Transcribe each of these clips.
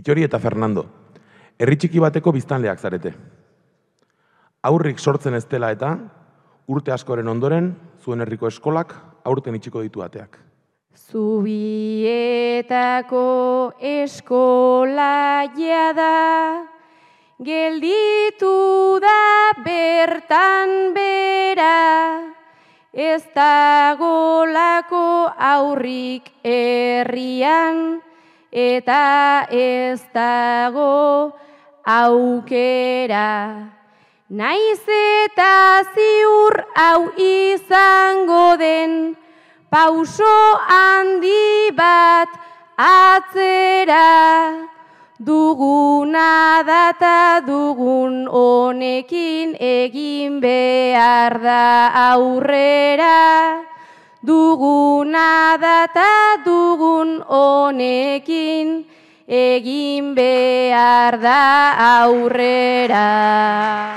Bittori eta Fernando, herri txiki bateko biztanleak zarete. Aurrik sortzen ez dela eta, urte askoren ondoren, zuen herriko eskolak aurten itxiko ditu ateak. Zubietako eskola jada, gelditu da bertan bera, ez dagolako aurrik herrian, eta ez dago aukera. Naiz eta ziur hau izango den, pauso handi bat atzera, duguna data dugun honekin egin behar da aurrera. Duguna data dugun honekin egin behar da aurrera.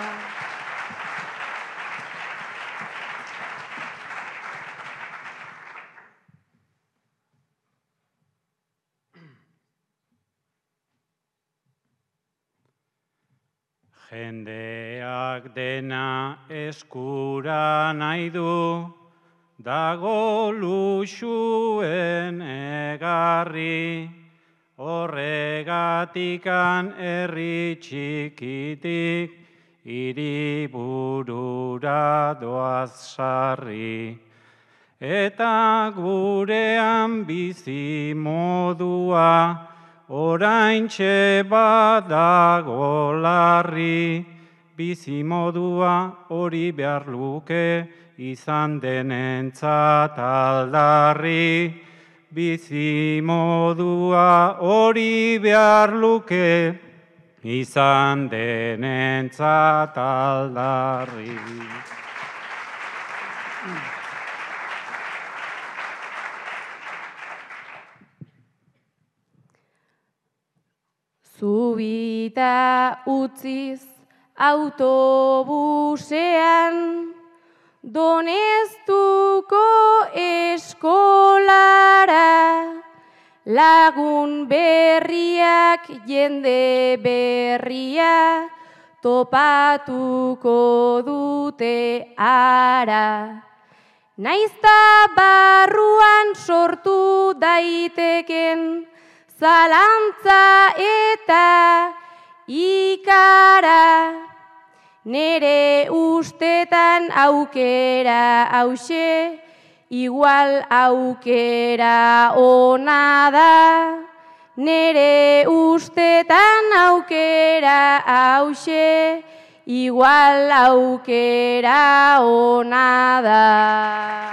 Jendeak dena eskura nahi du, dago luxuen egarri, horregatikan herri txikitik, hiriburura doaz sarri. Eta gurean bizi modua, oraintxe badago larri, bizi modua hori behar luke, izan denentzat aldarri. Bizi modua hori behar luke, izan denentzat aldarri. Zubita utziz autobusean, Doneztuko eskolara, lagun berriak jende berria, topatuko dute ara. Naizta barruan sortu daiteken, zalantza eta ikara, nere ustetan aukera hause, igual aukera ona da. Nere ustetan aukera hause, igual aukera ona da.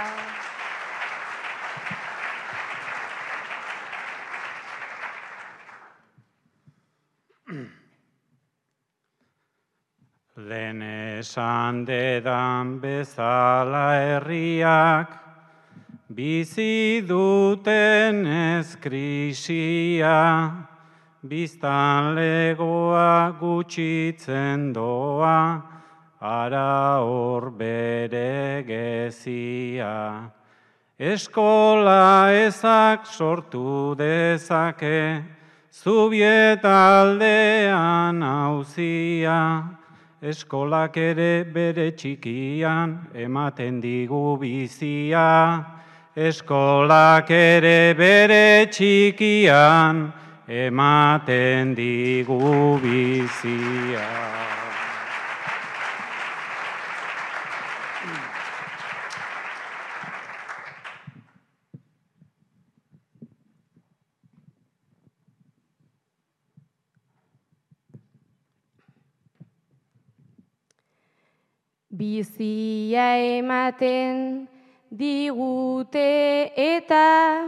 Lehen esan dedan bezala herriak, bizi duten ez krisia, biztanlegoa gutxitzen doa, ara hor bere gezia. Eskola ezak sortu dezake, Zubietaldean auzia, eskolak ere bere txikian ematen digu bizia. Eskolak ere bere txikian ematen digu bizia. Bizia ematen digute eta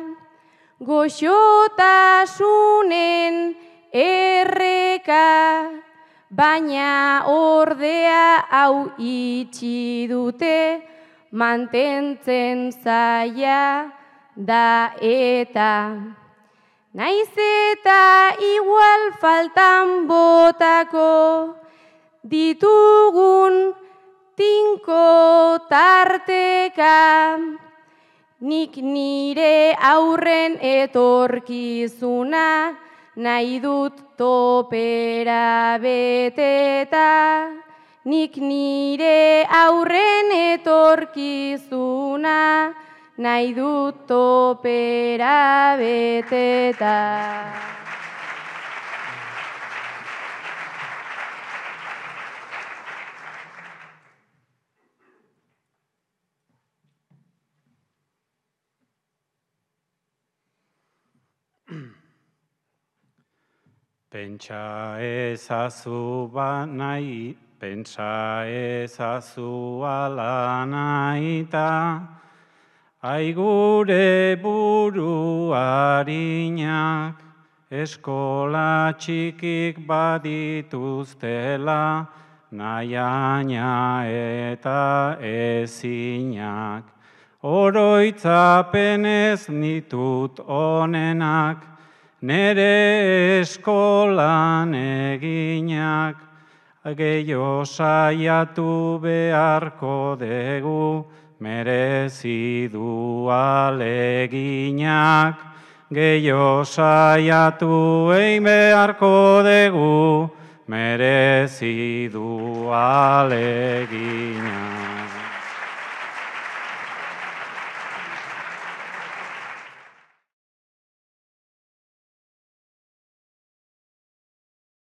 goxotasunen erreka, baina ordea hau itxi dute, mantentzen zaila da eta. Naiz eta igual faltan botako ditugun tinko tarteka, nik nire aurren etorkizuna nahi dut topera beteta, nik nire aurren etorkizuna, nahi dut topera beteta. Pentsa ezazu nahi, pentsa ezazu ala nahita, aigure buru harinak, eskola txikik badituztela, nahiaina eta ezinak. Oroitzapenez nitut onenak, nere eskolan eginak, gehiago saiatu beharko dugu, merezi du aleginak. Gehiago saiatu egin beharko dugu, merezi du aleginak.